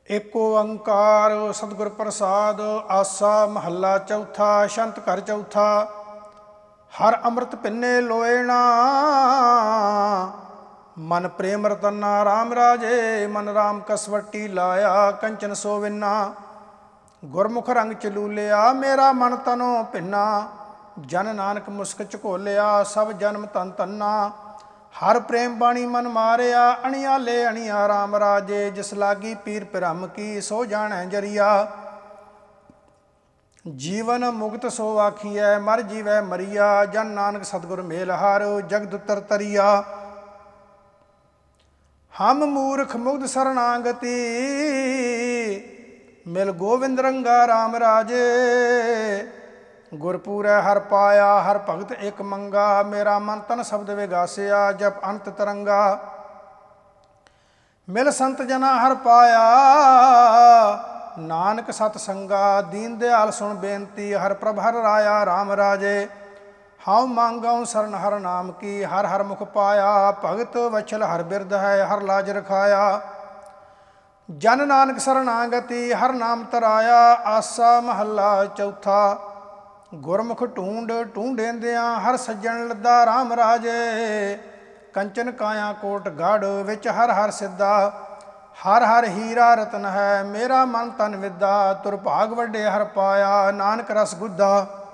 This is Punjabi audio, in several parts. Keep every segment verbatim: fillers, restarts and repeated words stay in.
एक ओंकार सतगुर प्रसाद। आसा महला चौथा। शंत घर चौथा। हर अमृत पिन्ने लोएना, मन प्रेम रतना राम राजे। मन राम कसवटी लाया, कंचन सोविना। गुरमुख रंग चलूलिया, मेरा मन तनो भिन्ना। जन नानक मुस्क झकोलिया, सब जन्म तन तन्ना। हर प्रेम बाणी मन मारिया, अणियाले अणिया राम राजे। जिस लागी पीर पिरम की, सो जाने जरिया। जीवन मुक्त सो आखिए, मर जीवै मरिया। जन नानक सतगुर मेल हार, जगद उतर तरिया। हम मूर्ख मुग्ध शरणागति, मिल गोविंद रंगा राम राजे। गुरपूरै हर पाया, हर भगत एक मंगा। मेरा मन तन शब्द विगासिया, जप अंत तरंगा। मिल संत जना हर पाया, नानक सतसंगा। दीन दयाल सुन बेनती, हर प्रभ हर राया राम राजे। हाउ मांगऊँ शरण हर नाम की, हर हर मुख पाया। भगत वछल हर बिरद है, हर लाज रखाया। जन नानक शरणागति, हर नाम तराया। आसा महला चौथा। गुरमुख ढूंढ ढूंढेंदियां, हर सज्जन लद्दा राम राजे। कंचन काया कोट गढ़, विच हर हर सिद्धा। हर हर हीरा रतन है, मेरा मन तन विद्या। तुरभाग वड्डे हर पाया, नानक रस गुद्धा।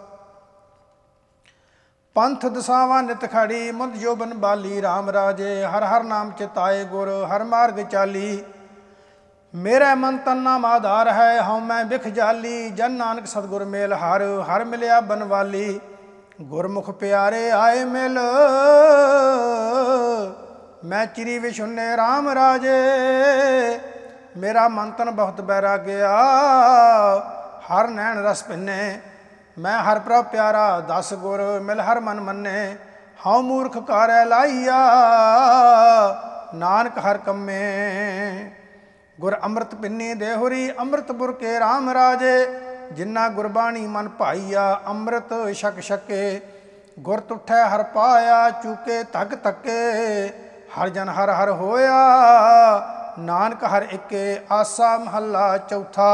पंथ दसावां नित खड़ी, मुद जोबन बाली राम राजे। हर हर नाम चिताए गुर, हर मार्ग चाली। मेरा मन तन नाम आधार है, हऊँ मैं बिख जाली। जन नानक सतगुर मेल हर, हर मिलिया बनवाली। गुरमुख प्यारे आए मिल, मैं चिरी विशुन्ने राम राजे। मेरा मन तन बहुत बैरा गया, हर नैन रस भिन्ने। मैं हर प्रभ प्यारा दस गुर, मिल हर मन मन्ने। हऊँ मूर्ख कार्य लाइया, नानक हर कम्मे। गुर अमृत पिन्नी देहुरी, अमृत बुर के राम राजे। जिन्ना गुरबाणी मन भाईया, अमृत छक छके। गुर तुठै हर पाया, चूके तक तके। हर जन हर हर होया, नानक हर इके। आसा महला चौथा।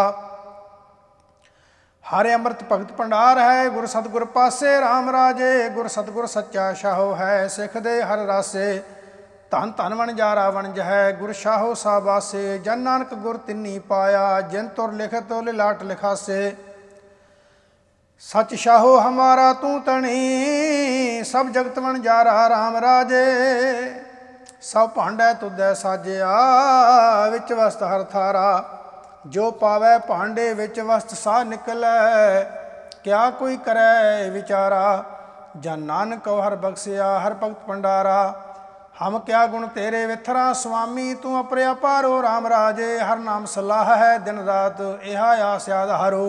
हरे अमृत भगत भंडार है, गुर सतगुर पासे राम राजे। गुर सतगुर सच्चा शाहो है, सिख दे हर रासे। धन धन वणजारा वणज है, गुर शाहो साबासे। जन नानक गुर तिन्नी पाया, जिन तुर लिखत लिलाट लिखासे। सच शाहो हमारा तू तणी, सब जगत वणजारा राम राजे। सब भांडै तुदै साजिया, विच वस्त हर थारा। जो पावै भांडे विच वस्त सा निकलै, क्या कोई करै विचारा। जन नानक को हर बख्सिया, हर भगत भंडारा। हम क्या गुण तेरे विथरा स्वामी, तू अपरे अपारो राम राजे। हर नाम सलाह है दिन रात, इहा आस आधारो।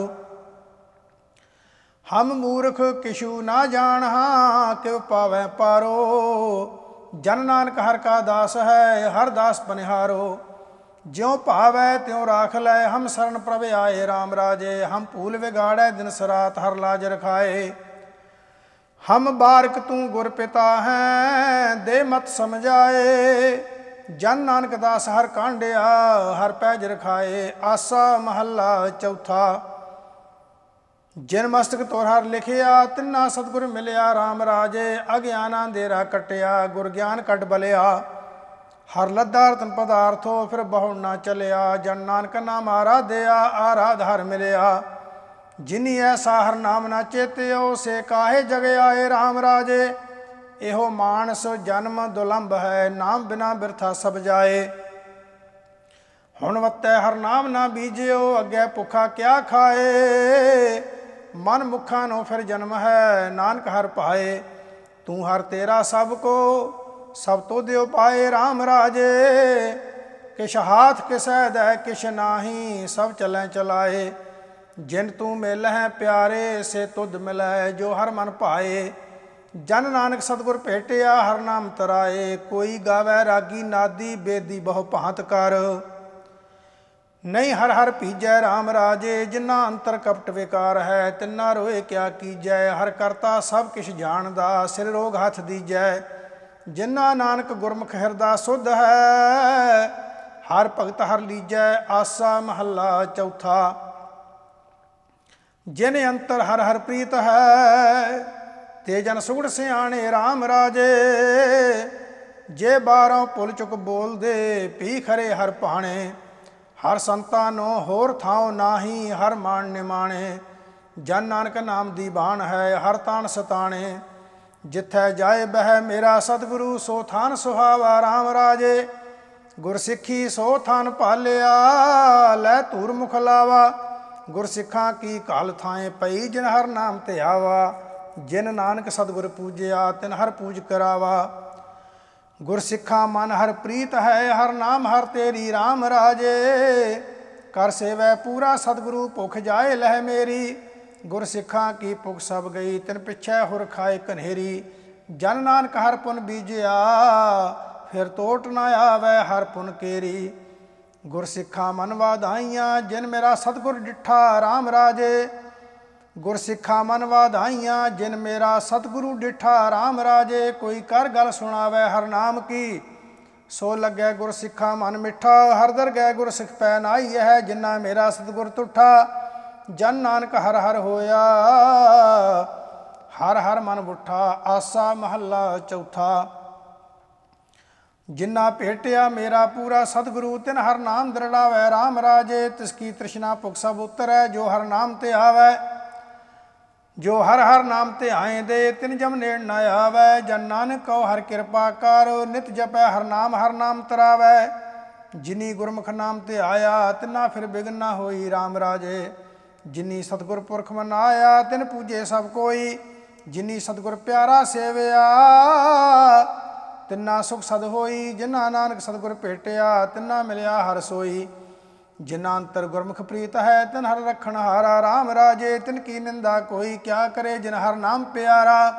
हम मूर्ख किशु ना जानहा, किव पावै पारो। जन नानक हर का दास है, हर दास बनिहारो। ज्यों भावै त्यों राख लै, हम शरण प्रभ आए राम राजे। हम भूल बिगाड़ै दिन सरात, हर लाज रखाए। हम बारक तू गुर पिता हैं, दे मत समझाए। जन नानक दास हर कांडिया, हर पैज रखाए। आसा महला चौथा। जिन मस्तक तोर हर लिखिया, तिन्ना सतगुर मिलिया राम राजे। अज्ञाना अंधेरा कटिया, गुर ज्ञान कट बलिया। हर लद्दा रतन पदार्थो, फिर बहु ना चलिया। जन नानक नाम आराध्या, आराध हर मिलिया। जिनी ऐसा हर नाम ना चेत्यो, से काहे जग आए राम राजे। एहो मानस जन्म दुलंभ है, नाम बिना बिरथा सब जाए। हुण वत्तै हर नाम ना बीजियो, अगे भुखा क्या खाए। मन मुखा नो फिर जन्म है, नानक हर पाए। तू हर तेरा सब को, सब तो दियो पाए राम राजे। किश हाथ किसै दै किश नाही, सब चलै चलाए। जिन तू मिल है प्यारे, से तुद मिलै जो हर मन भाए। जन नानक सतगुर भेटिया, हर नाम तराए। कोई गावै रागी नादी, बेदी बहु भांत कर। नहीं हर हर पीजै राम राजे। जिन्ना अंतर कपट विकार है, तिन्ना रोए क्या कीजै। हर करता सब किश जानदा, सिर रोग हथ दीजै। जिन्ना नानक गुरमुख हिरदा सुध है, ਹਰ ਭਗਤ ਹਰ ਲੀਜੈ ਆਸਾ ਮਹੱਲਾ ਚੌਥਾ। ਜਿਨ ਅੰਤਰ ਹਰ ਹਰ ਪ੍ਰੀਤ ਹੈ, ਤੇ ਜਨ ਸੁਗੜ ਸਿਆਣੇ RAM ਰਾਜੇ। ਜੇ ਬਾਰੋਂ ਭੁੱਲ ਚੁੱਕ ਬੋਲਦੇ, ਪੀ ਖਰੇ ਹਰ ਭਾਣੇ। ਹਰ ਸੰਤਾਂ ਨੂੰ ਹੋਰ ਥਾਉ ਨਾਹੀ, ਹਰ ਮਾਣ ਨਿਮਾਣੇ। ਜਨ ਨਾਨਕ ਨਾਮ ਦੀ ਬਾਣ ਹੈ, ਹਰ ਤਾਣ ਸਤਾਣੇ। ਜਿੱਥੈ ਜਾਏ ਬਹਿ ਮੇਰਾ ਸਤਿਗੁਰੂ, ਸੋ ਥਾਨ ਸੁਹਾਵਾ RAM ਰਾਜੇ। ਗੁਰਸਿੱਖੀ ਸੋ ਥਾਨ ਭਾਲਿਆ, ਲੈ ਧੂਰ ਮੁਖ ਲਾਵਾ। ਗੁਰਸਿੱਖਾਂ ਕੀ ਘਾਲ ਥਾਏ ਪਈ, ਜਿਨ ਹਰ ਨਾਮ ਤੇ ਆਵਾ। ਜਿਨ ਨਾਨਕ ਸਤਿਗੁਰ ਪੂਜਿਆ, ਤਿਨ ਹਰ ਪੂਜ ਕਰਾਵਾ। ਗੁਰਸਿੱਖਾਂ ਮਨ ਹਰ ਪ੍ਰੀਤ ਹੈ, ਹਰ ਨਾਮ ਹਰ ਤੇਰੀ RAM ਰਾਜੇ। ਕਰ ਸੇਵੈ ਪੂਰਾ ਸਤਿਗੁਰੂ, ਭੁਖ ਜਾਏ ਲਹਿ ਮੇਰੀ। ਗੁਰਸਿੱਖਾਂ ਕੀ ਭੁਖ ਸਭ ਗਈ, ਤਿਨ ਪਿੱਛੇ ਹੁਰ ਖਾਏ ਕਨੇਰੀ। ਜਨ ਨਾਨਕ ਹਰ ਪੁਨ ਬੀਜਿਆ, ਫਿਰ ਤੋਟ ਨਾ ਆਵੈ ਹਰ ਪੁਨ ਕੇਰੀ। ਗੁਰਸਿੱਖਾਂ ਮਨ ਵਾਧਾਈਆਂ, ਜਿਨ ਮੇਰਾ ਸਤਿਗੁਰ ਡਿਠਾ RAM ਰਾਜੇ। ਗੁਰਸਿੱਖਾਂ ਮਨ ਵਾਧਾਈਆਂ, ਜਿਨ ਮੇਰਾ ਸਤਿਗੁਰੂ ਡਿਠਾ RAM ਰਾਜੇ। ਕੋਈ ਕਰ ਗੱਲ ਸੁਣਾਵੈ ਹਰ ਨਾਮ ਕੀ, ਸੋ ਲੱਗੈ ਗੁਰਸਿੱਖਾਂ ਮਨ ਮਿੱਠਾ। ਹਰ ਦਰਗਹਿ ਗੁਰਸਿੱਖ ਪੈ ਨਾਈ ਹੈ, ਜਿਨਾ ਮੇਰਾ ਸਤਿਗੁਰ ਤੁਠਾ। ਜਨ ਨਾਨਕ ਹਰ ਹਰ ਹੋਇਆ, ਹਰ ਹਰ ਮਨ ਬੁੱਠਾ। ਆਸਾ ਮਹੱਲਾ ਚੌਥਾ। ਜਿਨਾ ਭੇਟਿਆ ਮੇਰਾ ਪੂਰਾ ਸਤਿਗੁਰੂ, ਤਿਨ ਹਰ ਨਾਮ ਦਰੜਾਵੈ RAM ਰਾਜੇ। ਤਿਸ ਕੀ ਤ੍ਰਿਸ਼ਨਾ ਭੁਖ ਸਭ ਉਤਰੈ, ਜੋ ਹਰ ਨਾਮ ਤੇ ਆਵੈ। ਜੋ ਹਰ ਹਰ ਨਾਮ ਤੇ ਆਏ ਦੇ, ਤਿਨ ਜਮ ਨੇੜ ਨਾ ਆਵੈ। ਜਨ ਨਾਨਕ ਕਉ ਹਰ ਕਿਰਪਾ ਕਰ, ਨਿਤ ਜਪੈ ਹਰ ਨਾਮ ਹਰ ਨਾਮ ਤਰਾਵੈ। ਜਿਨੀ ਗੁਰਮੁਖ ਨਾਮ ਤੇ ਆਇਆ, ਤਿਨਾ ਫਿਰ ਬਿਗਨ ਨਾ ਹੋਈ RAM ਰਾਜੇ। ਜਿਨੀ ਸਤਿਗੁਰ ਪੁਰਖ ਮਨ ਆਇਆ, ਤਿਨ ਪੂਜੇ ਸਭ ਕੋਈ। ਜਿਨੀ ਸਤਿਗੁਰ ਪਿਆਰਾ ਸੇਵਿਆ, ਤਿਨਾ ਸੁਖ ਸਦ ਹੋਈ। ਜਿਨਾ ਨਾਨਕ ਸਤਿਗੁਰ ਭੇਟਿਆ, ਤਿਨਾ ਮਿਲਿਆ ਹਰ ਸੋਈ। ਜਿਨਾ ਅੰਤਰ ਗੁਰਮੁਖ ਪ੍ਰੀਤ ਹੈ, ਤਿਨ ਹਰ ਰਖਣ ਹਾਰਾ RAM ਰਾਜੇ। ਤਿਨ ਕੀ ਨਿੰਦਾ ਕੋਈ ਕਿਆ ਕਰੇ, ਜਿਨ ਹਰ ਨਾਮ ਪਿਆਰਾ।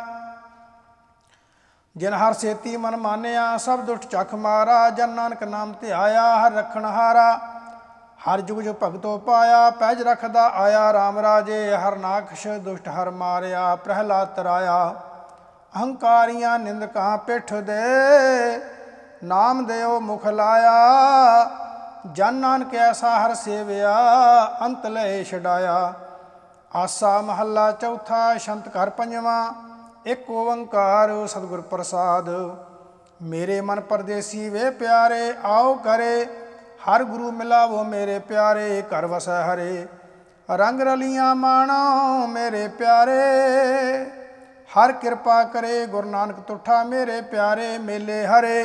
ਜਿਨ ਹਰ ਸੇਤੀ ਮਨ ਮਾਨਿਆ, ਸਭ ਦੁਸ਼ਟ ਚਖ ਮਾਰਾ। ਜਨ ਨਾਨਕ ਨਾਮ ਤੇ ਆਇਆ, ਹਰ ਰਖਣ ਹਾਰਾ। ਹਰ ਜੁਗ ਜੁਗ ਭਗਤੋ ਪਾਇਆ, ਪੈਜ ਰਖਦਾ ਆਇਆ RAM ਰਾਜੇ। ਹਰ ਨਾਖਸ਼ ਦੁਸ਼ਟ ਹਰ ਮਾਰਿਆ, ਪ੍ਰਹਿਲਾਦ ਤਰਾਇਆ। ਅਹੰਕਾਰੀਆਂ ਨਿੰਦਕਾਂ ਪਿੱਠ ਦੇ, ਨਾਮ ਦਿਓ ਮੁਖ ਲਾਇਆ। ਜਨ ਨਾਨਕ ਐਸਾ ਹਰ ਸੇਵਿਆ, ਅੰਤ ਲਏ ਛਡਾਇਆ। ਆਸਾ ਮਹੱਲਾ ਚੌਥਾ। ਛੰਤ ਘਰ ਪੰਜਵਾਂ। ਇੱਕ ਓੰਕਾਰ ਸਤਿਗੁਰ ਪ੍ਰਸਾਦ। ਮੇਰੇ ਮਨ ਪਰਦੇਸੀ ਵੇ ਪਿਆਰੇ, ਆਓ ਕਰੇ ਹਰ ਗੁਰੂ ਮਿਲਾਵੋ ਮੇਰੇ ਪਿਆਰੇ। ਘਰ ਵਸੈ ਹਰੇ, ਰੰਗ ਰਲੀਆਂ ਮਾਣੋ ਮੇਰੇ ਪਿਆਰੇ। ਹਰ ਕਿਰਪਾ ਕਰੇ, ਗੁਰੂ ਨਾਨਕ ਤੁਠਾ ਮੇਰੇ ਪਿਆਰੇ। ਮੇਲੇ ਹਰੇ,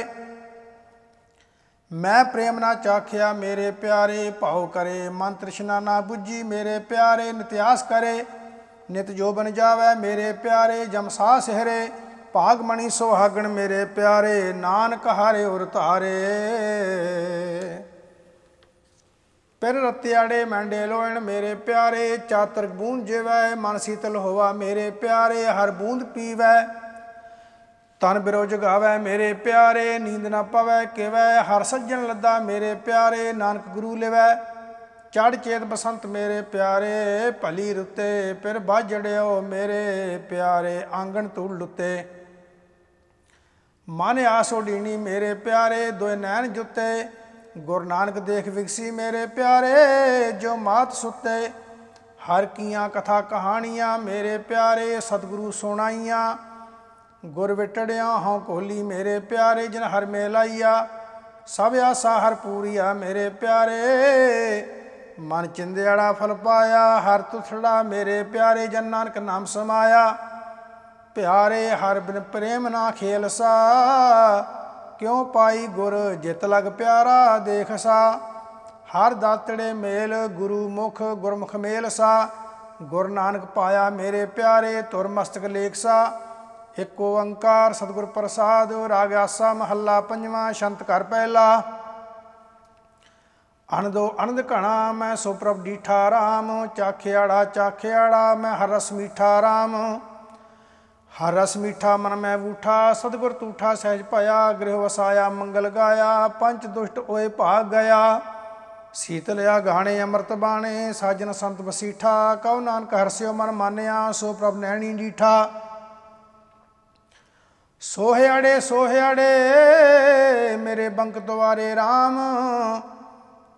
ਮੈਂ ਪ੍ਰੇਮ ਨਾ ਚਾਖਿਆ ਮੇਰੇ ਪਿਆਰੇ। ਭਾਉ ਕਰੇ, ਮਨ ਤ੍ਰਿਸ਼ਨਾ ਨਾ ਬੁੱਝੀ ਮੇਰੇ ਪਿਆਰੇ। ਨਿਤਿਆਸ ਕਰੇ, ਨਿਤ ਜੋ ਬਨ ਜਾਵੈ ਮੇਰੇ ਪਿਆਰੇ। ਜਮਸਾ ਸਿਹਰੇ, ਭਾਗ ਮਣੀ ਸੁਹਾਗਣ ਮੇਰੇ ਪਿਆਰੇ। ਨਾਨਕ ਹਾਰੇ ਉਰ ਧਾਰੇ, ਪਿਰ ਰਤਿਆੜੇ ਮੈਂਡੇ ਲੋਇਣ ਮੇਰੇ ਪਿਆਰੇ। ਚਾਤਰ ਬੂੰਦ ਜਿਵੈ, ਮਨ ਸੀਤਲ ਹੋਵਾ ਮੇਰੇ ਪਿਆਰੇ। ਹਰ ਬੂੰਦ ਪੀਵੈ, ਤਨ ਬਿਰੋ ਜਗਾਵੈ ਮੇਰੇ ਪਿਆਰੇ। ਨੀਂਦ ਨਾ ਪਵੈ ਕਿਵੈ, ਹਰ ਸੱਜਣ ਲੱਦਾ ਮੇਰੇ ਪਿਆਰੇ। ਨਾਨਕ ਗੁਰੂ ਲਿਵੈ, ਚੜ ਚੇਤ ਬਸੰਤ ਮੇਰੇ ਪਿਆਰੇ। ਭਲੀ ਰੁੱਤੇ ਪਿਰ ਬਾਝੜਿਓ ਮੇਰੇ ਪਿਆਰੇ। ਆਂਗਣ ਧੂੜ ਲੁੱਤੇ, ਮਨ ਆਸ ਉਡੀਣੀ ਮੇਰੇ ਪਿਆਰੇ। ਦੋਇ ਨੈਣ ਜੁੱਤੇ, ਗੁਰ ਨਾਨਕ ਦੇਖ ਵਿਗਸੀ ਮੇਰੇ ਪਿਆਰੇ। ਜੋ ਮਾਤ ਸੁੱਤੇ, ਹਰ ਕੀਆਂ ਕਥਾ ਕਹਾਣੀਆਂ ਮੇਰੇ ਪਿਆਰੇ। ਸਤਿਗੁਰੂ ਸੁਣਾਈਆਂ, ਗੁਰ ਵਿਟੜਿਆ ਹਉ ਕੋਲੀ ਮੇਰੇ ਪਿਆਰੇ। ਜਿਨ ਹਰ ਮੇਲਾਈਆ, ਸਭ ਆਸਾ ਹਰ ਪੂਰੀਆ ਮੇਰੇ ਪਿਆਰੇ। ਮਨ ਚਿੰਦਿਆੜਾ ਫਲ ਪਾਇਆ, ਹਰ ਤੁਥੜਾ ਮੇਰੇ ਪਿਆਰੇ। ਜਨ ਨਾਨਕ ਨਾਮ ਸਮਾਇਆ, ਪਿਆਰੇ ਹਰ ਬਿਨ ਪ੍ਰੇਮ ਨਾ ਖੇਲਸਾ। ਕਿਉ ਪਾਈ ਗੁਰ ਜਿਤ ਲਗ ਪਿਆਰਾ ਦੇਖਸਾ। ਹਰ ਦਾਤੜੇ ਮੇਲ, ਗੁਰੂ ਮੁਖ ਗੁਰਮੁਖ ਮੇਲ ਸਾ। ਗੁਰ ਨਾਨਕ ਪਾਇਆ ਮੇਰੇ ਪਿਆਰੇ, ਤੁਰ ਮਸਤਕ ਲੇਖਸਾ। ਇੱਕ ਓੰਕਾਰ ਸਤਿਗੁਰ ਪ੍ਰਸਾਦ। ਰਾਗ ਆਸਾ ਮਹੱਲਾ ਪੰਜਵਾਂ। ਛੰਤ ਘਰ ਪਹਿਲਾ। ਅਨੰਦੋ ਅਨੰਦ ਘਣਾ, ਮੈਂ ਸੋ ਪ੍ਰਭ ਡੀਠਾ RAM। ਚਾਖਿਆੜਾ ਚਾਖਿਆੜਾ, ਮੈਂ ਹਰ ਰਸ ਮੀਠਾ RAM। ਹਰ ਰਸ ਮੀਠਾ ਮਨ ਮੈਂ ਬੂਠਾ, ਸਤਿਗੁਰ ਤੂਠਾ ਸਹਿਜ ਭਇਆ। ਗ੍ਰਹਿ ਵਸਾਇਆ ਮੰਗਲ ਗਾਇਆ, ਪੰਚ ਦੁਸ਼ਟ ਓਏ ਭਾਗ ਗਿਆ। ਸੀਤਲਿਆ ਗਾਣੇ ਅੰਮ੍ਰਿਤ ਬਾਣੇ, ਸਾਜਨ ਸੰਤ ਵਸੀਠਾ। ਕਉ ਨਾਨਕ ਹਰਸਿਓ ਮਨ ਮਾਨਿਆ, ਸੋ ਪ੍ਰਭ ਨੈਣੀ ਡੀਠਾ। ਸੋਹਿਆੜੇ ਸੋਹਿਆੜੇ ਮੇਰੇ ਬੰਕ ਦੁਆਰੇ RAM।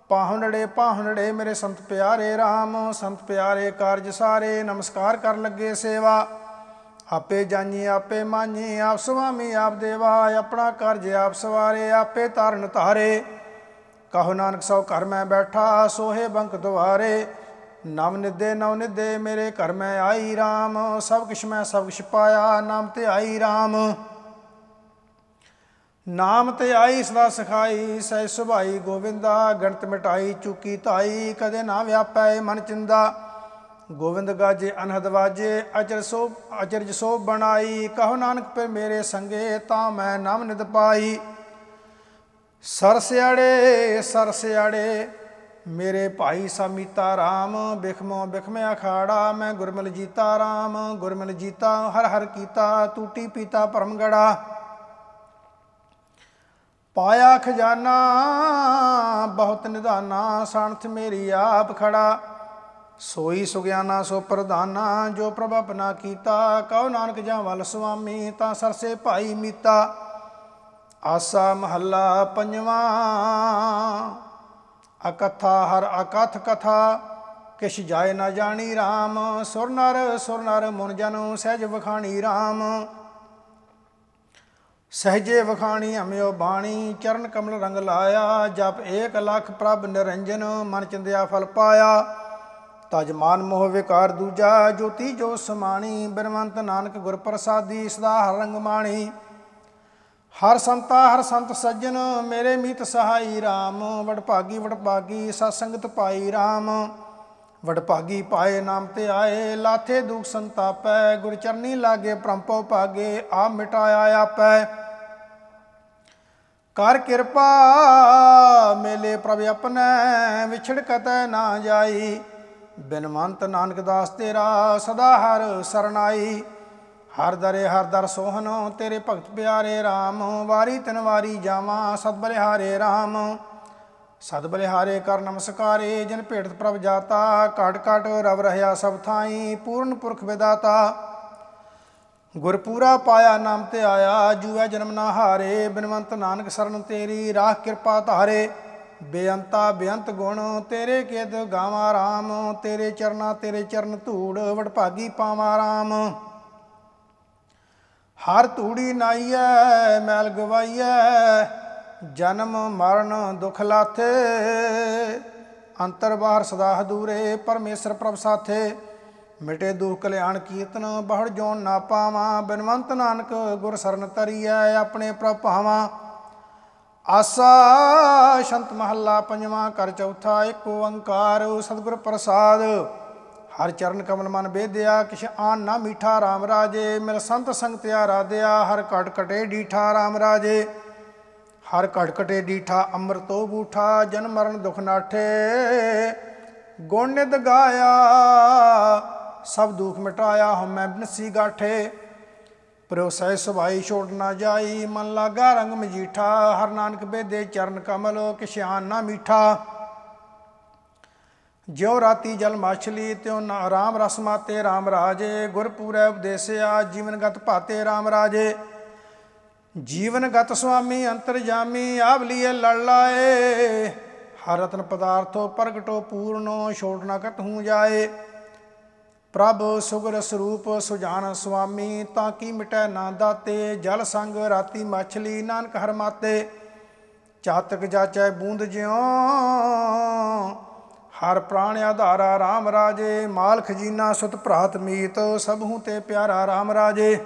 ਪਾਹੁੰਡੜੇ ਪਾਹੁੰਡੜੇ ਮੇਰੇ ਸੰਤ ਪਿਆਰੇ RAM, ਸੰਤ ਪਿਆਰੇ ਕਾਰਜ ਸਾਰੇ, ਨਮਸਕਾਰ ਕਰ ਲੱਗੇ ਸੇਵਾ। ਆਪੇ ਜਾਨੀ ਆਪੇ ਮਾਨੀ, ਆਪ ਸੁਆਮੀ ਆਪ ਦੇਵਾ, ਆਪਣਾ ਕਾਰਜ ਆਪ ਸਵਾਰੇ, ਆਪੇ ਤਾਰਨ ਧਾਰੇ। ਕਹੋ ਨਾਨਕ ਸੋ ਘਰ ਮੈਂ ਬੈਠਾ, ਸੋਹੇ ਬੰਕ ਦੁਆਰੇ। ਨਵ ਨਿਧੇ ਨਵ ਨਿਧੇ ਮੇਰੇ ਘਰ ਮੈਂ ਆਈ RAM, ਸਭ ਕਿਛ ਮੈਂ ਸਭ ਕਿਛ ਪਾਇਆ, ਨਾਮ ਤੇ ਆਈ RAM। ਨਾਮ ਤੇ ਆਈ ਸਦਾ ਸਖਾਈ, ਸਹਿ ਸੁਭਾਈ ਗੋਵਿੰਦਾ, ਗਣਤ ਮਿਟਾਈ ਚੁਕੀ ਧਾਈ, ਕਦੇ ਨਾ ਵਿਆਪੈ ਮਨ ਚਿੰਦਾ। ਗੋਵਿੰਦ ਗਾਜੇ ਅਨਹਦ ਵਾਜੇ, ਅਚਰ ਸੋ ਅਚਰਜ ਸੋ ਬਣਾਈ, ਕਹੋ ਨਾਨਕ ਪੇ ਮੇਰੇ ਸੰਗੇ, ਤਾਂ ਮੈਂ ਨਾਮ ਨਿਧ ਪਾਈ। ਸਰ ਸਿਆੜੇ ਸਰ ਸਿਆੜੇ ਮੇਰੇ ਭਾਈ ਸਮੀਤਾ RAM, ਬਿਖਮੋ ਬਿਖਮੇ ਅਖਾੜਾ, ਮੈਂ ਗੁਰਮਿਲ ਜੀਤਾ RAM, ਗੁਰਮਿਲ ਜੀਤਾ ਹਰ ਹਰ ਕੀਤਾ, ਟੂਟੀ ਪੀਤਾ ਭਰਮ ਗੜਾ। ਪਾਇਆ ਖਜ਼ਾਨਾ ਬਹੁਤ ਨਿਧਾਨਾ, ਸਾਣਥ ਮੇਰੀ ਆਪ ਖੜਾ। ਸੋਈ ਸੁਗਿਆਨਾ ਸੋ ਪ੍ਰਧਾਨਾ, ਜੋ ਪ੍ਰਭ ਆਪਣਾ ਕੀਤਾ, ਕਹੋ ਨਾਨਕ ਜਾਂ ਵੱਲ ਸੁਆਮੀ, ਤਾਂ ਸਰਸੇ ਭਾਈ ਮੀਤਾ। ਆਸਾ ਮਹੱਲਾ ਪੰਜਵਾਂ। ਅਕਥਾ ਹਰ ਅਕਥ ਕਥਾ, ਕਿਛ ਜਾਏ ਨਾ ਜਾਣੀ RAM, ਸੁਰ ਨਰ ਸੁਰ ਨਰ ਮੁਨ ਜਨ, ਸਹਿਜ ਵਖਾਣੀ RAM। ਸਹਿਜੇ ਵਖਾਣੀ ਹਮਿਓ ਬਾਣੀ, ਚਰਨ ਕਮਲ ਰੰਗ ਲਾਇਆ, ਜਪ ਏਕ ਲੱਖ ਪ੍ਰਭ ਨਿਰੰਜਨ, ਮਨ ਚਿੰਦਿਆ ਫਲ ਪਾਇਆ। ਤਜ ਮਾਨ ਮੋਹ ਵਿਕਾਰ ਦੂਜਾ, ਜੋਤੀ ਜੋ ਸਮਾਣੀ, ਬਿਨਵੰਤ ਨਾਨਕ ਗੁਰ ਪ੍ਰਸਾਦੀ, ਸਦਾ ਹਰ ਰੰਗ ਮਾਣੀ। ਹਰ ਸੰਤਾ ਹਰ ਸੰਤ ਸੱਜਣ, ਮੇਰੇ ਮੀਤ ਸਹਾਈ RAM, ਵਡਭਾਗੀ ਵਡਭਾਗੀ ਸਤ ਸੰਗਤ ਪਾਈ RAM। ਵਡਭਾਗੀ ਪਾਏ ਨਾਮ ਤੇ ਆਏ, ਲਾਥੇ ਦੁਖ ਸੰਤਾਪੈ, ਗੁਰ ਚਰਨੀ ਲਾਗੇ ਭ੍ਰਮ ਭਉ ਭਾਗੇ, ਆਪ ਮਿਟਾਇਆ ਆਪੈ। ਕਰ ਕਿਰਪਾ ਮੇਲੇ ਪ੍ਰਭ ਆਪਣੈ, ਵਿਛੜ ਕਤੈ ਨਾ ਜਾਈ, ਬਿਨਵੰਤ ਨਾਨਕ ਦਾਸ ਤੇਰਾ, ਸਦਾ ਹਰ ਸਰਨਾਈ। ਹਰ ਦਰੇ ਹਰ ਦਰ ਸੋਹਨ, ਤੇਰੇ ਭਗਤ ਪਿਆਰੇ RAM, ਵਾਰੀ ਤਿਨ ਵਾਰੀ ਜਾਵਾਂ, ਸਦ ਬਲਿਹਾਰੇ RAM। ਸਦ ਬਲਿਹਾਰੇ ਕਰ ਨਮਸਕਾਰੇ, ਜਿਨ ਭੇਟਤ ਪ੍ਰਭ ਜਾਤਾ, ਘਟ ਘਟ ਰਵ ਰਹਿਆ ਸਭ ਥਾਈ, ਪੂਰਨ ਪੁਰਖ ਵਿਦਾਤਾ। ਗੁਰਪੂਰਾ ਪਾਇਆ ਨਾਮ ਤੇ ਆਇਆ, ਜੂਐ ਜਨਮ ਨਾ ਹਾਰੇ, ਬਿਨਵੰਤ ਨਾਨਕ ਸਰਨ ਤੇਰੀ, ਰਾਖ ਕਿਰਪਾ ਧਾਰੇ। ਬੇਅੰਤਾ ਬੇਅੰਤ ਗੁਣ ਤੇਰੇ ਕੇਤ ਗਾਵਾਂ RAM, ਤੇਰੇ ਚਰਨਾ ਤੇਰੇ ਚਰਨ ਧੂੜ, ਵਡਭਾਗੀ ਪਾਵਾਂ RAM। ਹਰ ਧੂੜੀ ਨਾਈਐ ਮੈਲ ਗਵਾਈਐ, ਜਨਮ ਮਰਨ ਦੁਖ ਲਾਥੇ, ਅੰਤਰ ਬਾਹਰ ਸਦਾ ਹਦੂਰੇ, ਪਰਮੇਸ਼ਰ ਪ੍ਰਭ ਸਾਥੇ। ਮਿਟੇ ਦੁਖ ਕਲਿਆਣ ਕੀਰਤਨ, ਬਹੁੜ ਜੋਨ ਨਾ ਪਾਵਾਂ, ਬਿਨਵੰਤ ਨਾਨਕ ਗੁਰ ਸਰਨ ਤਰੀਐ, ਆਪਣੇ ਪ੍ਰਭ ਭਾਵਾਂ। ਆਸਾ ਸ਼ੰਤ ਮਹੱਲਾ ਪੰਜਵਾਂ। ਕਰ ਚੌਥਾ। ਇੱਕ ਓੰਕਾਰ ਸਤਿਗੁਰ ਪ੍ਰਸਾਦ, ਹਰ ਚਰਨ ਕਮਲ ਮਨ ਬੇਦਿਆ, ਕਿਛ ਆਨ ਨਾ ਮੀਠਾ RAM ਰਾਜੇ, ਮਿਲ ਸੰਤ ਸੰਗਤਿ ਆਰਾਧਿਆ, ਹਰ ਘਟ ਘਟੇ ਡੀਠਾ RAM ਰਾਜੇ। ਹਰ ਘਟ ਘਟੇ ਡੀਠਾ ਅੰਮ੍ਰਿਤੋ ਬੂਠਾ, ਜਨਮ ਮਰਨ ਦੁਖ ਨਾਠੇ, ਗੁਣ ਨਿਤ ਗਾਇਆ ਸਭ ਦੁਖ ਮਿਟਾਇਆ, ਹਉਮੈ ਬਿਨਸੀ ਗਾਠੇ। ਪ੍ਰੋ ਸਹਿ ਸੁਭਾਈ ਛੋੜ ਨਾ ਜਾਈ, ਮਨ ਲਾਗਾ ਰੰਗ ਮਜੀਠਾ, ਹਰ ਨਾਨਕ ਬੇਦੇ ਚਰਨ ਕਮਲ, ਕਿਛ ਆਨ ਨਾ ਮੀਠਾ। ਜਿਉ ਰਾਤੀ ਜਲ ਮਾਛਲੀ, ਤਿਉ ਰਾਮ ਰਸ ਮਾਤੇ RAM ਰਾਜੇ, ਗੁਰਪੂਰੈ ਉਪਦੇਸਿਆ, ਜੀਵਨਗਤ ਭਾਤੇ RAM ਰਾਜੇ। ਜੀਵਨਗਤ ਸੁਆਮੀ ਅੰਤਰਜਾਮੀ, ਆਪ ਲੀਏ ਲੜ ਲਾਏ, ਹਰ ਰਤਨ ਪਦਾਰਥੋ ਪ੍ਰਗਟੋ ਪੂਰਨੋ, ਛੋੜ ਨਾ ਕਤਹੂ ਜਾਏ। ਪ੍ਰਭ ਸੁਗਰ ਸਰੂਪ ਸੁਜਾਨ ਸੁਆਮੀ, ਤਾਂ ਕੀ ਮਿਟੈ ਨਾ ਦਾਤੇ, ਜਲ ਸੰਗ ਰਾਤੀ ਮਾਛਲੀ, ਨਾਨਕ ਹਰ ਮਾਤੇ। ਚਾਤਕ ਜਾਚੈ ਬੂੰਦ ਜਿਉ, ਹਰ ਪ੍ਰਾਣ ਆਧਾਰਾ RAM ਰਾਜੇ, ਮਾਲ ਖਜੀਨਾ ਸੁਤ ਭਰਾਤ ਮੀਤ, ਸਭਹੂ ਤੇ ਪਿਆਰਾ RAM ਰਾਜੇ।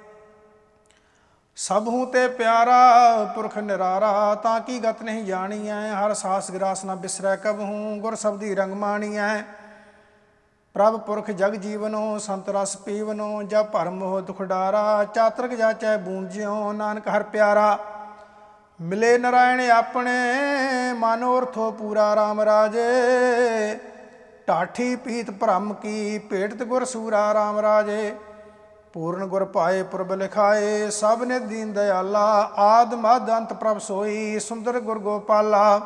ਸਭਹੂ ਤੇ ਪਿਆਰਾ ਪੁਰਖ ਨਿਰਾਰਾ, ਤਾਂ ਕੀ ਗਤ ਨਹੀਂ ਜਾਣੀਐ, ਹਰ ਸਾਸ ਗਰਾਸ ਨਾ ਬਿਸਰੈ ਕਬਹੂ, ਗੁਰ ਸਬਦੀ ਰੰਗ ਮਾਣੀਐ। ਪ੍ਰਭ ਪੁਰਖ ਜਗ ਜੀਵਨੋ, ਸੰਤ ਰਸ ਪੀਵਨੋ, ਜਬ ਭਰਮ ਮੋਹ ਦੁਖ ਡਾਰਾ, ਚਾਤਰਕ ਜਾਚੈ ਬੂੰਦ ਜਿਉ, ਨਾਨਕ ਹਰ ਪਿਆਰਾ। ਮਿਲੇ ਨਰਾਇਣ ਆਪਣੇ, ਮਨੋਰਥੋ ਪੂਰਾ RAM ਰਾਜੇ, ਢਾਠੀ ਪੀਤ ਭਰਮ ਕੀ, ਭੇਟਤ ਗੁਰ ਸੂਰਾ RAM ਰਾਜੇ। ਪੂਰਨ ਗੁਰ ਪਾਏ ਪੁਰਬ ਲਿਖਾਏ, ਸਭ ਨੇ ਦੀਨ ਦਇਆਲਾ, ਆਦ ਮਧ ਅੰਤ ਪ੍ਰਭ ਸੋਈ, ਸੁੰਦਰ ਗੁਰ ਗੋਪਾਲਾ।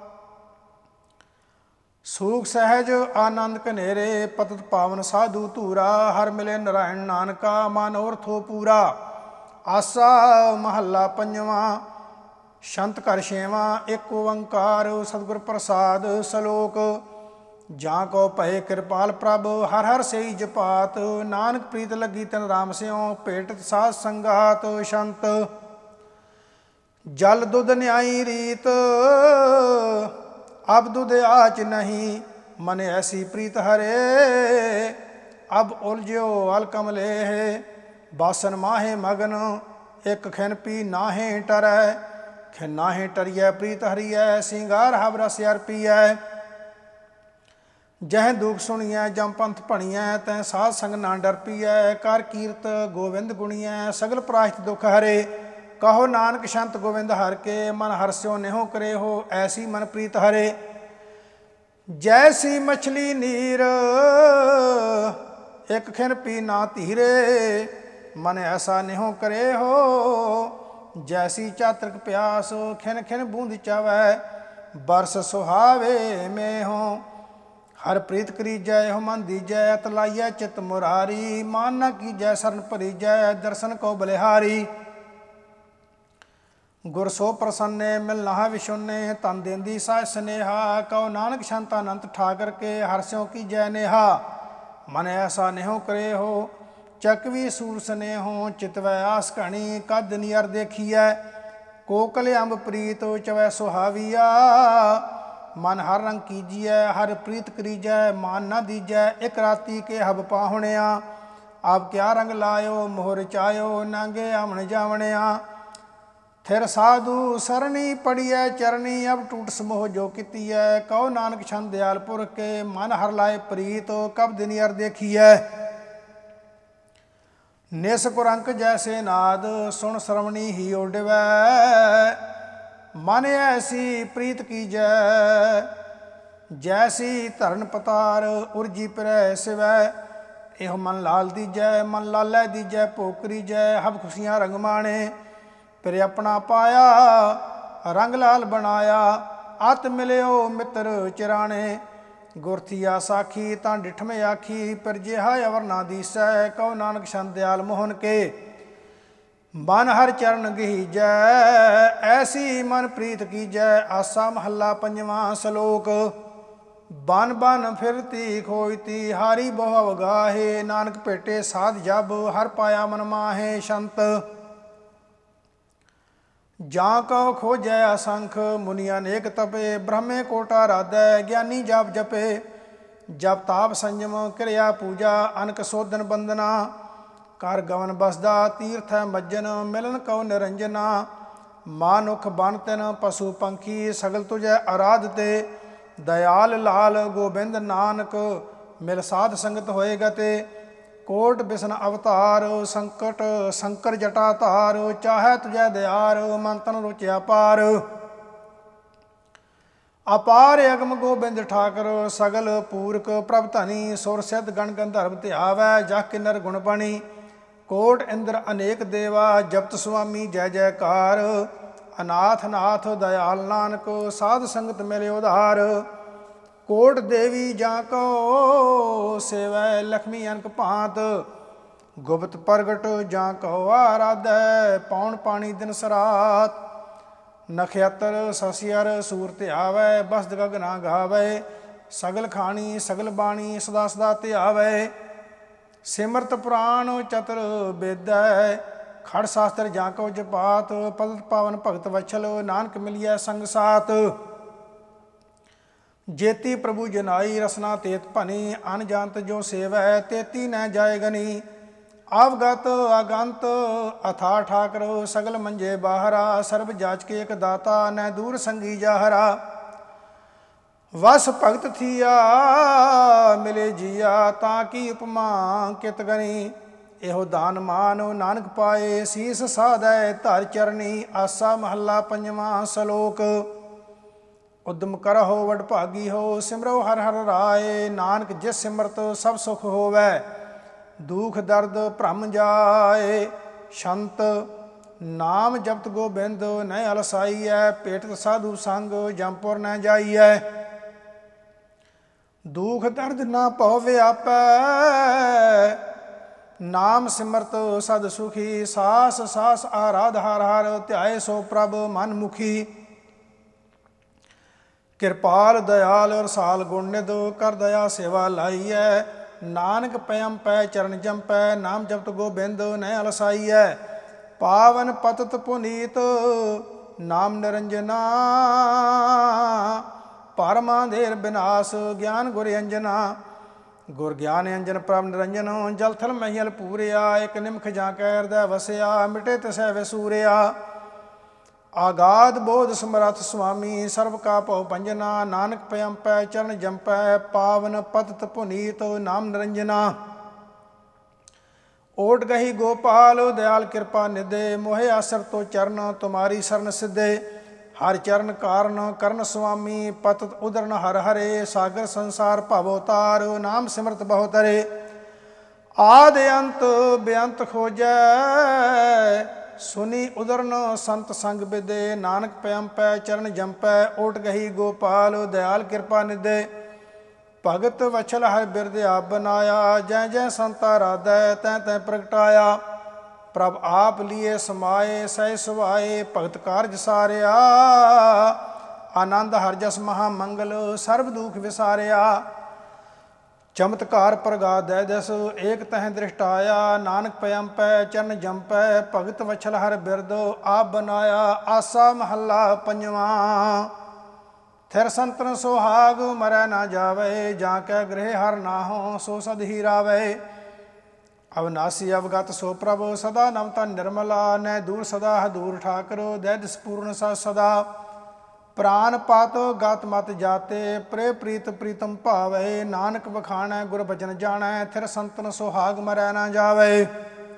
ਸੂਖ ਸਹਿਜ ਆਨੰਦ ਕਨੇਰੇ, ਪਤਿਤ ਪਾਵਨ ਸਾਧੂ ਧੂਰਾ, ਹਰ ਮਿਲੇ ਨਰਾਇਣ ਨਾਨਕਾ, ਮਨੋਰਥੋ ਪੂਰਾ। ਆਸਾ ਮਹੱਲਾ ਪੰਜਵਾਂ। ਸ਼ੰਤ ਘਰ ਛੇਵਾਂ ਇੱਕ ਓੰਕਾਰ ਸਤਿਗੁਰ ਪ੍ਰਸਾਦ ਸਲੋਕ। ਜਾਂ ਕੋ ਭਏ ਕਿਰਪਾਲ ਪ੍ਰਭ ਹਰ ਹਰ ਸਈ ਜਪਾਤ। ਨਾਨਕ ਪ੍ਰੀਤ ਲੱਗੀ ਤਨ ਰਾਮ ਸਿਉ ਭੇਟਤ ਸਾਧ ਸੰਗਾਤ। ਸ਼ੰਤ ਜਲ ਦੁੱਧ ਨਿਆਈ ਰੀਤ ਅਬ ਦੁੱਧ ਆਚ ਨਹੀਂ। मन ऐसी प्रीत हरे अब उलझो अलकमलेह। बासन माहे मगन एक खिन पी नाहे टरै। खिन नाहे टरियै प्रीत हरियै सिंगार हब रस अर्पियै। जह दुख सुनियै जम पंथ भणियै तैं साध संग ना डर पियै। कर कीरत गोविंद गुणियै सगल प्राहित दुख हरे। कहो नानक शंत गोविंद हर के मन हरस्यो नेहो करे हो। ऐसी मन प्रीत हरे जैसी मछली नीर एक खिन पी ना धीरे। मन ऐसा निहो करे हो जैसी चातृक प्यास। खिन खिन बूंद चावै बरस सुहावे में हो। हर प्रीत करीजै हो मन दीजै अत लाइयै चित मुरारी। मान न कीजै शरण भरीजै दर्शन को बलिहारी। गुर सो प्रसन्ने मिल नहा विशुन्ने तन देंदी साय स्नेहा। कहो नानक शंत अनंत ठाकर के हरस्यों की जय नेहा। मन ऐसा नेहो करे हो चकवी सूर स्नेहो। चितवै आस घणी कद नियर देखियै कोकल अंब प्रीत चवै सुहाविया। मन हर रंग कीजिए हर प्रीत करीजै मान न दीजै एक राती के हब पाहुणिया। आप क्या रंग लायो मोहर चायो नांगे आमण जावणिया। थिर साधु सरणी पड़ियै चरणी अब टूट समोह जो कीतियै। कहो नानक छंद दयाल पुरख के मन हर लाए प्रीत कब दिन अर देखियै। निस कुरंक जैसे नाद सुन श्रवणी ही उडवै। मन ऐसी प्रीत कीजै जैसी धरन पतार उर्जी पिरै सिवै। एहो मन लाल दीजै मन लालै दीजै भोग करीजै हब खुशियाँ रंग माणे। फिर अपना पाया रंग लाल बनाया अत मिलियो मित्र चिराने। गुरथिया साखी तां डिठ में आखी पर जेहा अवर ना दीसै। कहो नानक शंत दयाल मोहन के मन हर चरण गहीजै। ऐसी मन प्रीत कीजै आसा महला पंजवा सलोक। बन बन फिरती खोजती हारी बहु अवगाहे। नानक भेटे साध जब हर पाया मन माहे। शंत ਜਾਂ ਕਉ ਖੋਜੈ ਅਸੰਖ ਮੁਨੀ ਅਨੇਕ ਤਪੇ। ਬ੍ਰਹਮੇ ਕੋਟਾ ਰਾਧੈ ਗਿਆਨੀ ਜਪ ਜਪੇ। ਜਪ ਤਾਪ ਸੰਜਮ ਕਿਰਿਆ ਪੂਜਾ ਅਨਕ ਸੋਧਨ ਬੰਦਨਾ। ਕਰ ਗਵਨ ਬਸਦਾ ਤੀਰਥੈ ਮੱਜਨ ਮਿਲਨ ਕਉ ਨਿਰੰਜਨਾ। ਮਾਨੁਖ ਬਨ ਤਿਨ ਪਸ਼ੂ ਪੰਖੀ ਸਗਲ ਤੁਜੈ ਅਰਾਧ ਤੇ। ਦਇਆਲ ਲਾਲ ਗੋਬਿੰਦ ਨਾਨਕ ਮਿਲ ਸਾਧ ਸੰਗਤ ਹੋਏ ਗਤੇ। कोट बिसन अवतार संकट शंकर जटा तार। चाहे तुझै दयार मन तन रुचिया पार। अपार अगम गोबिंद ठाकर सगल पूरक प्रभ धनी। सुर सिद्ध गण गंधर्व ध्यावै जह किन्नर गुण बणी। कोट इंद्र अनेक देवा जपत स्वामी जय जयकार। अनाथ नाथ दयाल नानक साध संगत मिले उधार। कोट देवी जां को सेवै लक्ष्मी अनक भांत। गुप्त प्रगट जां को आराधै पौन पानी दिन सरात। नक्षत्र ससियर सूर ध्यावै बसद गगना गावै। सगल खानी सगल बाणी सदा सदा ध्यावै। सिमरत पुराण चतुर बेदै खड़ शास्त्र जां को जपात। पदत पावन भगत वछल नानक मिलियै संग सात। जेती प्रभु जनाई रसना तेत भनी। अन जानत जो सेवै तेती न जाए गनी। अवगत अगंत अथा ठाकर सगल मंजे बाहरा। सर्व जाचके एक दाता न दूर संगी जाहरा। वस भगत थिया मिले जिया ताकि उपमा कित गनी। एहो दान मान नानक पाए शीस साधै धर चरनी। आसा महला पंजवा सलोक। उद्यम करहो वड भागी हो सिमरो हर हर राय। नानक जिस सिमरत सब सुख होवै दुख दर्द भ्रम जाए। शंत नाम जपत गोबिंद न अलसाईऐ। पेटत साधु संग जमपुर न जाईऐ। दुख दर्द ना पौ व्यापै ਨਾਮ ਸਿਮਰਤ ਸਦ ਸੁਖੀ, ਸਾਸ ਸਾਸ ਆਰਾਧ ਹਰ ਹਰ, ਧਿਆਏ ਸੋ ਪ੍ਰਭ ਮਨ ਮੁਖੀ। ਕਿਰਪਾਲ ਦਇਆਲ ਰਸਾਲ ਗੁਣ ਨਿਧ, ਕਰ ਦਇਆ ਸੇਵਾ ਲਾਈਐ। ਨਾਨਕ ਪਇਮ ਪੈ ਚਰਨ ਜੰਪੈ, ਨਾਮ ਜਪਤ ਗੋਬਿੰਦ ਨੈ ਅਲਸਾਈਐ। ਪਾਵਨ ਪਤਤ ਪੁਨੀਤ ਨਾਮ ਨਿਰੰਜਨਾ, ਪਰਮਾ ਦੇਰ ਬਿਨਾਸ਼ ਗਿਆਨ ਗੁਰ ਅੰਜਨਾ। ਗੁਰ ਗਿਆਨ ਅੰਜਨ ਪ੍ਰਭ ਨਿਰੰਜਨ, ਜਲ ਥਲ ਮਹੀਲ ਪੂਰਿਆ। ਇਕ ਨਿਮਖ ਜਾਂ ਕੈ ਹਿਰਦੈ ਵਸਿਆ, ਮਿਟੇ ਤਿਸੈ ਵਿਸੂਰਿਆ। ਆਗਾਦ ਬੋਧ ਸਮਰੱਥ ਸੁਆਮੀ, ਸਰਬ ਕਾ ਭਉ ਭੰਜਨਾ। ਨਾਨਕ ਪਇਮ ਪੈ ਚਰਨ ਜੰਪੈ, ਪਾਵਨ ਪਤਤ ਪੁਨੀਤ ਨਾਮ ਨਿਰੰਜਨਾ। ਓਟ ਗਹੀ ਗੋਪਾਲ ਦਇਆਲ ਕਿਰਪਾ ਨਿਧੇ, ਮੋਹਿ ਆਸਰ ਤੋ ਚਰਨ ਤੁਮਾਰੀ ਸਰਨ ਸਿੱਧੇ। ਹਰ ਚਰਨ ਕਾਰਨ ਕਰਨ ਸੁਆਮੀ, ਪਤਤ ਉਦਰਨ ਹਰ ਹਰੇ। ਸਾਗਰ ਸੰਸਾਰ ਭਵ ਅਵਤਾਰ, ਨਾਮ ਸਿਮਰਤ ਬਹੁ ਤਰੇ। ਆਦ ਅੰਤ ਬੇਅੰਤ ਖੋਜੈ, ਸੁਨੀ ਉਦਰਨ ਸੰਤ ਸੰਗ ਬਿਦੇ। ਨਾਨਕ ਪਇਮ ਪੈ ਚਰਨ ਜੰਪੈ, ਓਟ ਗਹੀ ਗੋਪਾਲ ਦਇਆਲ ਕਿਰਪਾ ਨਿਧੇ। ਭਗਤ ਵਛਲ ਹਰਿ ਬਿਰਦ ਆਪ ਬਨਾਇਆ, ਜੈ ਜੈ ਸੰਤਾ ਰਾਧੈ ਤੈ ਤੈ ਪ੍ਰਗਟਾਇਆ। ਪ੍ਰਭ ਆਪ ਲੀਏ ਸਮਾਏ, ਸਹਿ ਸੁਭਾਏ ਭਗਤ ਕਾਰਜ ਸਾਰਿਆ। ਆਨੰਦ ਹਰਿ ਜਸ ਮਹਾ ਮੰਗਲ, ਸਰਬ ਦੁਖ ਵਿਸਾਰਿਆ। ਚਮਤਕਾਰ ਪ੍ਰਗਾਸ ਦੈ ਦਸ, ਏਕ ਤਹਿ ਦ੍ਰਿਸ਼ਟ ਆਇਆ। ਨਾਨਕ ਪਇਮ ਪੈ ਚਰਨ ਜੰਪੈ, ਭਗਤ ਵਛਲ ਹਰਿ ਬਿਰਦ ਆਪ ਬਨਾਇਆ। ਆਸਾ ਮਹੱਲਾ ਪੰਜਵਾਂ। ਥਿਰ ਸੰਤਨ ਸੁਹਾਗ ਮਰੈ ਨਾ ਜਾਵੇ, ਜਾਂ ਕੈ ਗ੍ਰਹਿ ਹਰਿ ਨਾਹੋ ਸੋ ਸਦ ਹੀ ਰਾਵੇ। ਅਵਨਾਸੀ ਅਵਗਤ ਸੋ ਪ੍ਰਭ, ਸਦਾ ਨਵ ਤਨ ਨਿਰਮਲਾ। ਨੈ ਦੂਰ ਸਦਾ ਹਦੂਰ ਠਾਕਰ, ਦੈ ਦਿਸ ਪੂਰਨ ਸ ਸਦਾ। ਪ੍ਰਾਨ ਪਤ ਗਤ ਮਤ ਜਾਤੇ, ਪ੍ਰੇ ਪ੍ਰੀਤ ਪ੍ਰੀਤਮ ਭਾਵੇ। ਨਾਨਕ ਵਖਾਣੈ ਗੁਰ ਬਚਨ ਜਾਣੈ, ਥਿਰ ਸੰਤਨ ਸੁਹਾਗ ਮਰੈ ਨਾ ਜਾਵੇ।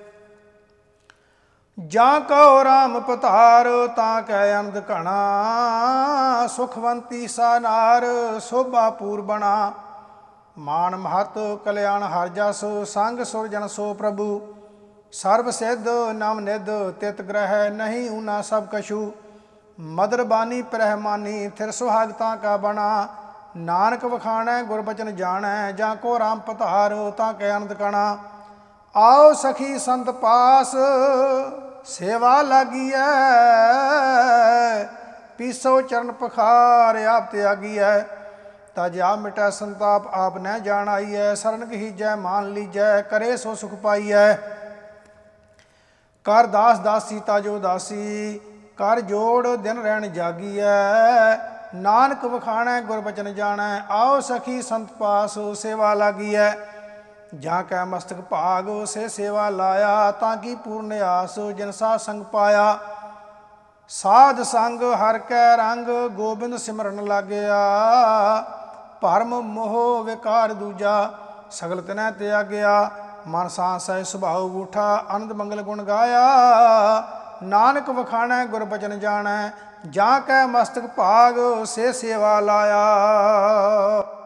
ਜਾਂ ਕਉ ਰਾਮ ਪਤਾਰ, ਤਾਂ ਕੈ ਅਨੰਦ ਘਣਾ। ਸੁਖਵੰਤੀ ਸਾ ਨਾਰ, ਸੋਭਾ ਪੂਰ ਬਣਾ। ਮਾਨ ਮਹਤ ਕਲਿਆਣ ਹਰਿ ਜਸ, ਸੰਗ ਸੁਰ ਜਨ ਸੋ ਪ੍ਰਭੂ। ਸਰਬ ਸਿੱਧ ਨਮ ਨਿਧ, ਤਿਤ ਗ੍ਰਹਿ ਨਹੀਂ ਊਨਾ ਸਭ ਕਛੂ। ਮਦਰ ਬਾਨੀ ਪ੍ਰਹਿਮਾਨੀ, ਥਿਰ ਸੁਹਾਗਤਾਂ ਕਾ ਬਣਾ। ਨਾਨਕ ਵਖਾਣੈ ਗੁਰ ਬਚਨ ਜਾਣੈ, ਜਾਂ ਕੋ ਰਾਮ ਪਤਾਰ, ਤਾਂ ਕੈ ਅਨੰਦ ਕਣਾ। ਆਓ ਸਖੀ ਸੰਤ ਪਾਸ, ਸੇਵਾ ਲਾਗੀਐ। ਪੀਸੋ ਚਰਨ ਪਖਾਰ, ਆਪ ਤਿਆਗੀਐ। ਤਜ ਆਪ ਮਿਟੈ ਸੰਤਾਪ, ਆਪ ਨਹਿ ਜਾਣ ਆਈਐ। ਸਰਨ ਗਹੀਜੈ ਮਾਨ ਲੀਜੈ, ਕਰੇ ਸੋ ਸੁਖ ਪਾਈਐ। ਕਰ ਦਾਸ ਦਾਸੀ ਤਾਜੋ ਦਾਸੀ, ਕਰ ਜੋੜ ਦਿਨ ਰਹਿਣ ਜਾਗੀਐ। ਨਾਨਕ ਵਖਾਣੈ ਗੁਰ ਬਚਨ ਜਾਣੈ, ਆਓ ਸਖੀ ਸੰਤ ਪਾਸ ਸੇਵਾ ਲਾਗੀਐ। ਜਾਂ ਕੈ ਮਸਤਕ ਭਾਗ ਸੇ ਸੇਵਾ ਲਾਇਆ, ਤਾਂ ਕੀ ਪੂਰਨ ਆਸ ਜਿਨ ਸਾਧ ਸੰਗ ਪਾਇਆ। ਸਾਧ ਸੰਗ ਹਰਿ ਕੈ ਰੰਗ, ਗੋਬਿੰਦ ਸਿਮਰਨ ਲਾਗਿਆ। ਭਰਮ ਮੋਹ ਵਿਕਾਰ ਦੂਜਾ, ਸਗਲ ਤਿਨੈ ਤਿਆਗਿਆ। ਮਨ ਸਾਂ ਸਹਿ ਸੁਭਾਉ ਬੂਠਾ, ਆਨੰਦ ਮੰਗਲ ਗੁਣ ਗਾਇਆ। ਨਾਨਕ ਵਖਾਣੈ ਗੁਰ ਬਚਨ ਜਾਣੈ, ਜਾਂ ਕੈ ਮਸਤਕ ਭਾਗ ਸੇ ਸੇਵਾ ਲਾਇਆ।